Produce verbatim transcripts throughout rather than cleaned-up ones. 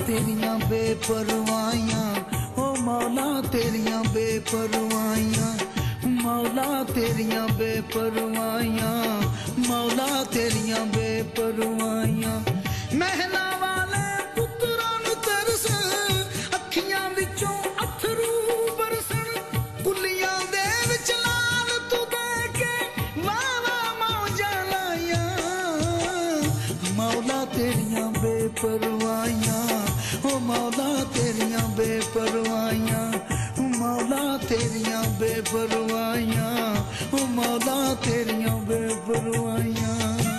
तेरियां बेपरवाहियां, ओ मौला तेरियां बेपरवाहियां, मौला तेरियां बेपरवाहियां, मौला तेरियां बेपरवाहियां। महला वाले पुत्रां नूं तरस, अखियां विचों अथरू बरसन, कुलियां दे विच लाल तू दे के वाह वाह मौजां लाइयां। मौला तेरियां बेपरवाहियां, ओ मौला तेरियां बेपरवाहियां, मौला तेरियां बेपरवाहियां, ओ मौला तेरियां बेपरवाहियां।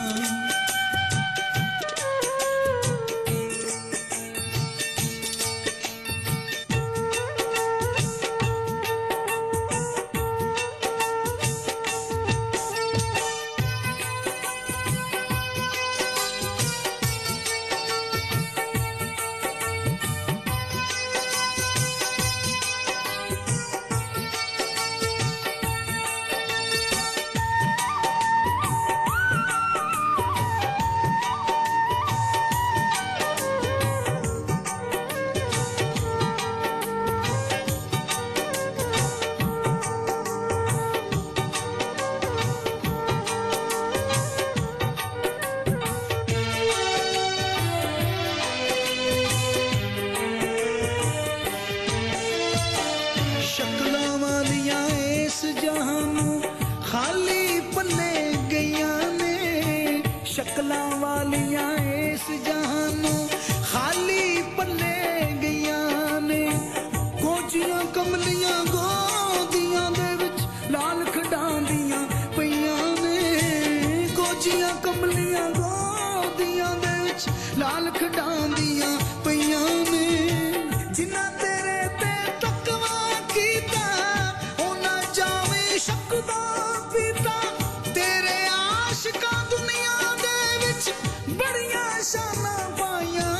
खाली पल्ले गईयां ने, शक्लां वालियां इस जहानों खाली पल्ले गईयां ने। गोजियां कमलियां गोदियां दे विच लाल खडांदियां पईयां ने, गोजियां कमलियां गोदियां दे विच लाल खडांदियां पईयां ने। जिन्ना तेरे ते तकवा कीता ओना जावे शकदा पीता, तेरे आशिकां दुनिया दे विच बड़ियां शानां पाइयां।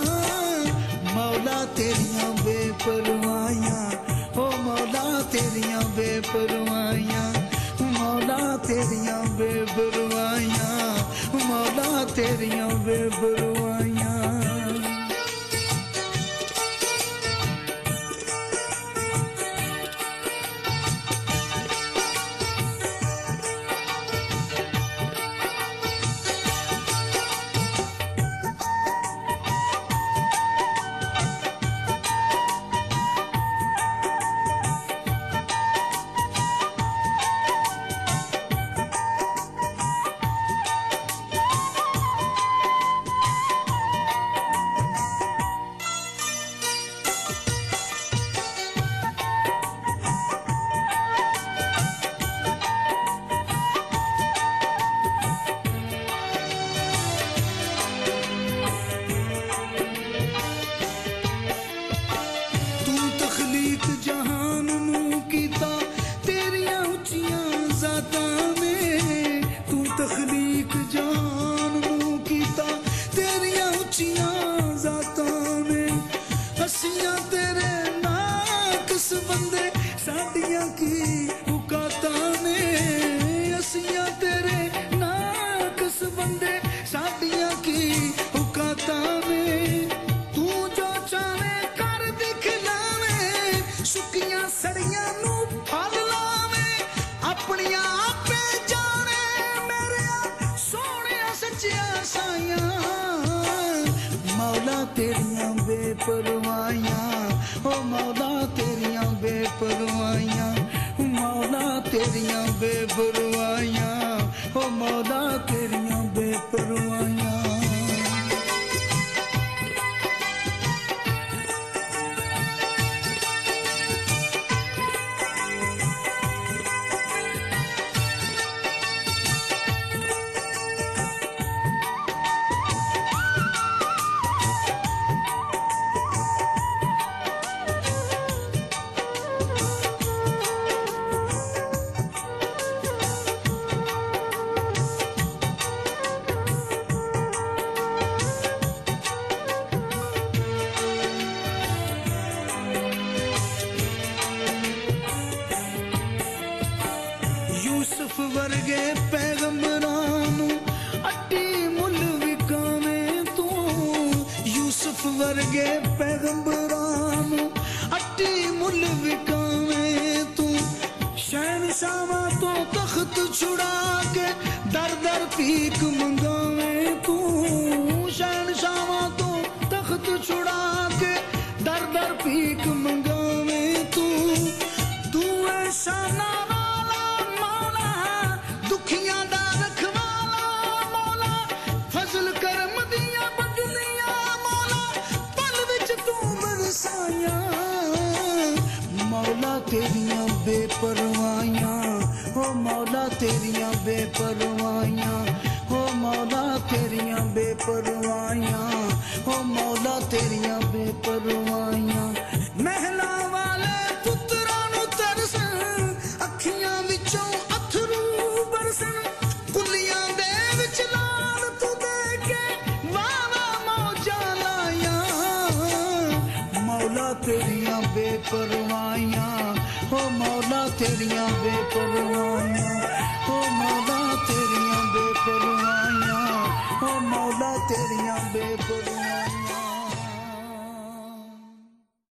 मौला तेरियां बेपरवाहियां, ओ मौला तेरियां बेपरवाहियां, मौला तेरियां बेपरवाहियां, मौला तेरियां बेपरवाहियां। जहान नूं कीता तेरियां उच्चियां ज़ातां ने, तू तखलीक जहान नूं कीता तेरियां उच्चियां ज़ातां ने। असियां तेरे नाकस बंदे साडियां की औकातां ने, असियां तेरे नाकस बंदे साडियां की औकातां ने। तू जो चाहे कर दिखलावे, सुकियां सड़ियां नू फल लावे, अपनियां आपे जाने मेरे सोहणिया सच्चिया साइयां। मौला तेरियां बेपरवाहियां, ओ मौला तेरियां बेपरवाहियां, मौला तेरियां बेपरवाहियां, ओ मौला तेरियां बेपरवाहियां। वर्गे पैगंबरां नूं अट्टी मुल विकावे तू। शहनशाहां तो तख्त छुड़ा के दर दर भीख मंगावे तू। शहनशाहां तो तख्त छुड़ा के दर दर भीख मंगावे तू। तू ऐसा नाला मौला दुखियां दा रखवाला मौला। फजल करम दियां बदलियां मौला पल विच तू बरसाया। मौला तेरियां बेपरवाहियां ओ मौला तेरियां बेपरवाहियां ओ मौला तेरियां बेपरवाहियां ओ मौला तेरियां बेपरवाहियां। महला वाले पुत्रां नूं तरस अखियां विचों अथरू बरसन। कुलियां दे विच लाल तू दे के वाह वाह मौजां लाया। मौला तेरियां बेपरवाहियां ओ मौला तेरियां बेपरवाहियां ओ मौला तेरियां बेपरवाहियां ओ मौला तेरियां बेपरवाहियां।